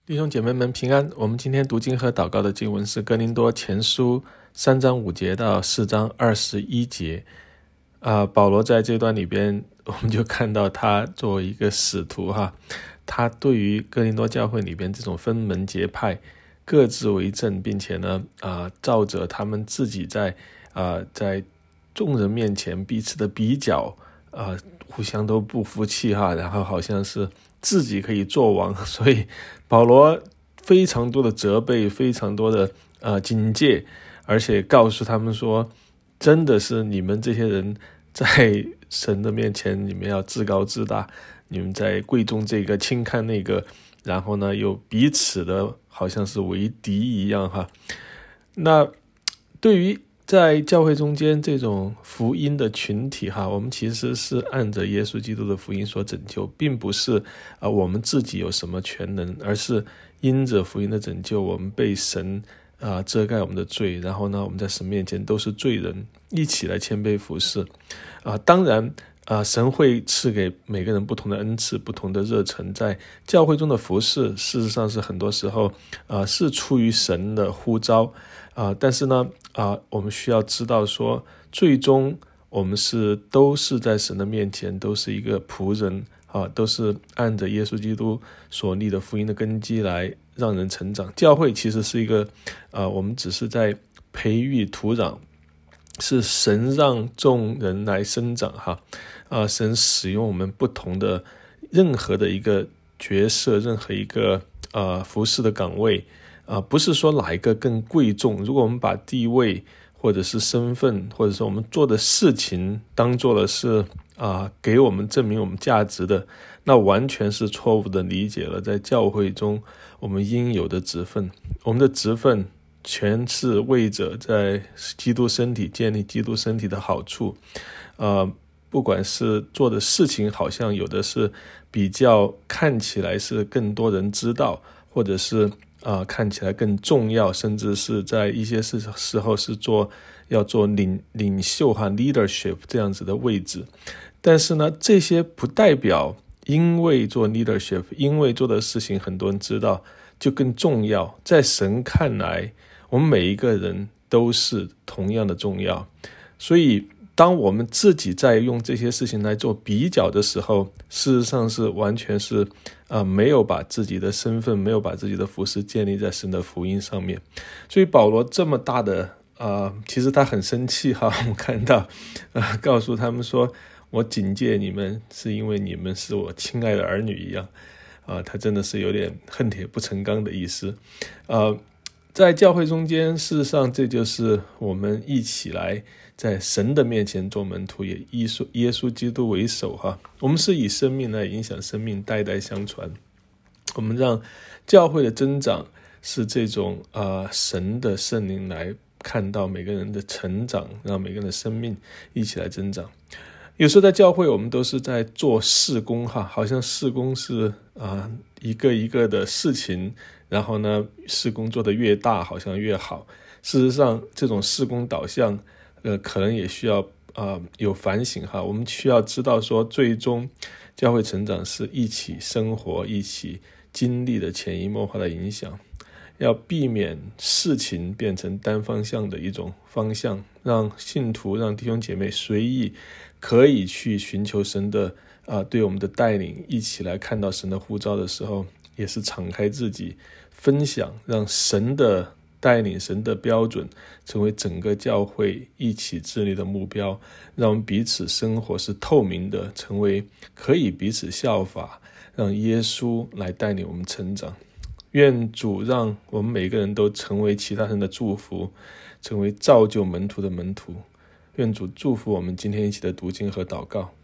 弟兄姐妹们平安。我们今天读经和祷告的经文是哥林多前书3章5节到4章21节。保罗在这段里边，我们就看到他作为一个使徒他对于哥林多教会里边这种分门结派、各自为政，并且呢照着他们自己在众人面前彼此的比较，互相都不服气然后好像是自己可以做王，所以保罗非常多的责备，非常多的警戒，而且告诉他们说，真的是你们这些人在神的面前，你们要自高自大，你们在贵重这个轻看那个，然后呢又彼此的好像是为敌一样那对于在教会中间这种福音的群体我们其实是按着耶稣基督的福音所拯救，并不是我们自己有什么全能，而是因着福音的拯救，我们被神遮盖我们的罪，然后呢我们在神面前都是罪人，一起来谦卑服侍当然神会赐给每个人不同的恩赐，不同的热忱，在教会中的服侍事实上是很多时候是出于神的呼召但是呢我们需要知道说，最终我们都是在神的面前，都是一个仆人都是按着耶稣基督所立的福音的根基来让人成长。教会其实是一个我们只是在培育土壤，是神让众人来生长神使用我们不同的任何的一个角色，任何一个服侍的岗位不是说哪一个更贵重。如果我们把地位或者是身份，或者说我们做的事情当做的是给我们证明我们价值的，那完全是错误的理解了在教会中我们应有的职分。我们的职分全是为着在基督身体建立基督身体的好处不管是做的事情好像有的是比较看起来是更多人知道，或者是看起来更重要，甚至是在一些时候是要做领袖leadership 这样子的位置。但是呢，这些不代表因为做 leadership， 因为做的事情很多人知道就更重要。在神看来，我们每一个人都是同样的重要。所以当我们自己在用这些事情来做比较的时候，事实上是完全是没有把自己的身份，没有把自己的服事建立在神的福音上面。所以保罗这么大的其实他很生气我们看到告诉他们说，我警戒你们是因为你们是我亲爱的儿女一样他真的是有点恨铁不成钢的意思在教会中间，事实上这就是我们一起来在神的面前做门徒，也以耶稣基督为首我们是以生命来影响生命，代代相传。我们让教会的增长是这种神的圣灵来看到每个人的成长，让每个人的生命一起来增长。有时候在教会我们都是在做事工好像事工是一个一个的事情，然后呢事工做得越大好像越好。事实上这种事工导向可能也需要有反省我们需要知道说，最终教会成长是一起生活，一起经历的潜移默化的影响。要避免事情变成单方向的一种方向，让信徒，让弟兄姐妹随意可以去寻求神的对我们的带领，一起来看到神的呼召的时候，也是敞开自己分享，让神的带领，神的标准成为整个教会一起致力的目标，让我们彼此生活是透明的，成为可以彼此效法，让耶稣来带领我们成长。愿主让我们每个人都成为其他人的祝福，成为造就门徒的门徒。愿主祝福我们今天一起的读经和祷告。